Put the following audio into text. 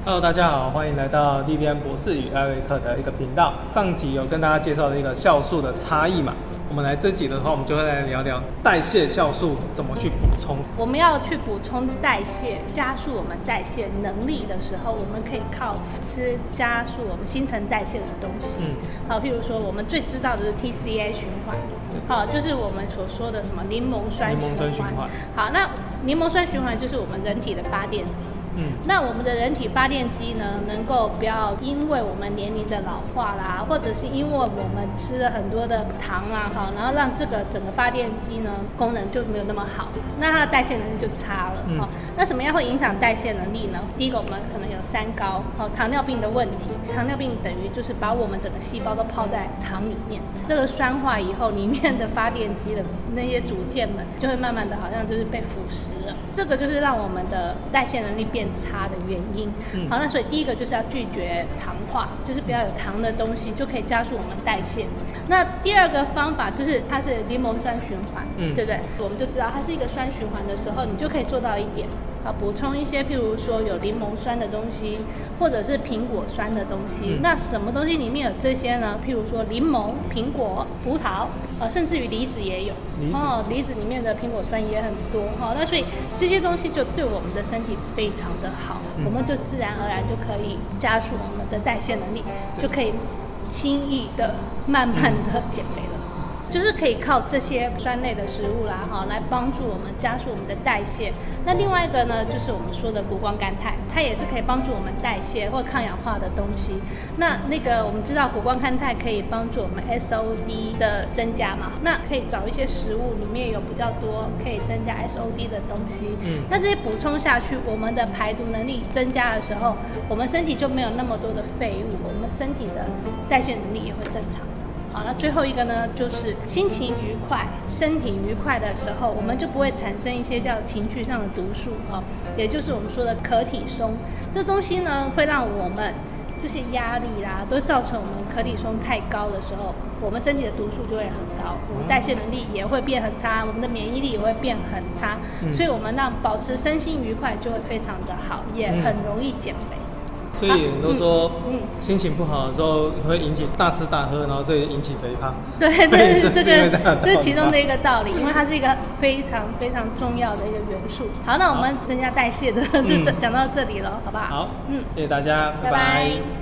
Hello，大家好，欢迎来到莉莉安博士与艾瑞克的一个频道。上集有跟大家介绍的一个酵素的差异嘛，我们来这集的话，我们就会来聊聊代谢酵素怎么去补充。 我们要去补充代谢，加速我们代谢能力的时候，我们可以靠吃加速我们新陈代谢的东西。好，譬如说我们最知道的是 TCA 循环，好，就是我们所说的什么柠檬酸循环。好，那柠檬酸循环就是我们人体的发电机。那我们的人体发电机呢，能够不要因为我们年龄的老化啦，或者是因为我们吃了很多的糖啊，好，然后让这个整个发电机呢功能就没有那么好，那它的代谢能力就差了。那什么样会影响代谢能力呢？第一个，我们可能有三高，糖尿病的问题。糖尿病等于就是把我们整个细胞都泡在糖里面，这个酸化以后，里面的发电机的那些组件们就会慢慢的好像就是被腐蚀了，这个就是让我们的代谢能力变差的原因。好，那所以第一个就是要拒绝糖化，就是不要有糖的东西，就可以加速我们代谢。那第二个方法就是它是柠檬酸循环，对不对？我们就知道它是一个酸循环的时候，你就可以做到一点，补充一些譬如说有柠檬酸的东西，或者是苹果酸的东西。那什么东西里面有这些呢？譬如说柠檬、苹果、葡萄，甚至于梨子也有。梨子里面的苹果酸也很多。那所以这些东西就对我们的身体非常的好，我们就自然而然就可以加速我们的代谢能力，就可以轻易的、慢慢的减肥了。就是可以靠这些酸类的食物啦，来帮助我们加速我们的代谢。那另外一个呢，就是我们说的谷胱甘肽，它也是可以帮助我们代谢或抗氧化的东西。那个我们知道谷胱甘肽可以帮助我们 SOD 的增加嘛，那可以找一些食物里面有比较多可以增加 SOD 的东西。那这些补充下去，我们的排毒能力增加的时候，我们身体就没有那么多的废物，我们身体的代谢能力也会正常。好，那最后一个呢，就是心情愉快、身体愉快的时候，我们就不会产生一些叫情绪上的毒素，也就是我们说的可体松。这东西呢，会让我们这些压力啦，都造成我们可体松太高的时候，我们身体的毒素就会很高，我们代谢能力也会变很差，我们的免疫力也会变很差。所以我们让保持身心愉快就会非常的好，也很容易减肥。 所以很多说，心情不好的时候会引起大吃大喝，然后这引起肥胖。对， 这是其中的一个道理，因为它是一个非常非常重要的一个元素。好，那我们增加代谢的就讲到这里了，好不好？ 好，谢谢大家，拜拜。